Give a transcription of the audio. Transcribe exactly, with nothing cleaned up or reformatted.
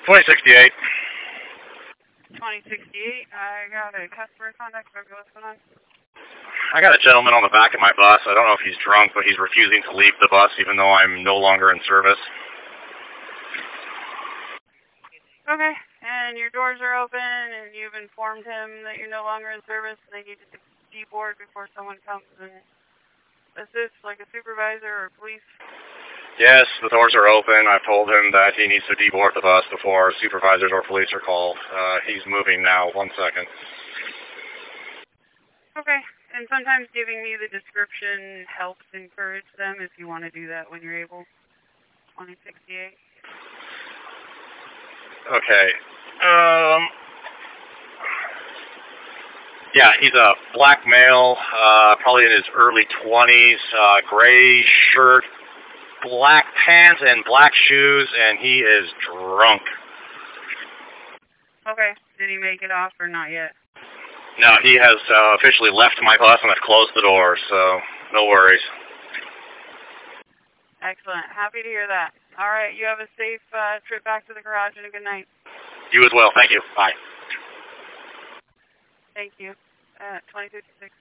twenty sixty-eight. twenty sixty-eight, I got a customer contact. What's going on? I got a gentleman on the back of my bus. I don't know if he's drunk, but he's refusing to leave the bus even though I'm no longer in service. Okay, and your doors are open, and you've informed him that you're no longer in service, and they need to deboard before someone comes and assists, like a supervisor or police? Yes, the doors are open. I've told him that he needs to deboard the bus before supervisors or police are called. Uh, he's moving now. One second. Okay, and sometimes giving me the description helps encourage them if you want to do that when you're able. twenty sixty-eight. Okay. Um. Yeah, he's a black male, uh, probably in his early twenties, uh, gray shirt, black pants, and black shoes, and he is drunk. Okay. Did he make it off or not yet? No, he has uh, officially left my bus and I've closed the door, so no worries. Excellent. Happy to hear that. All right, you have a safe uh, trip back to the garage and a good night. You as well. Thank you. Bye. Thank you. Uh, twenty fifty-six.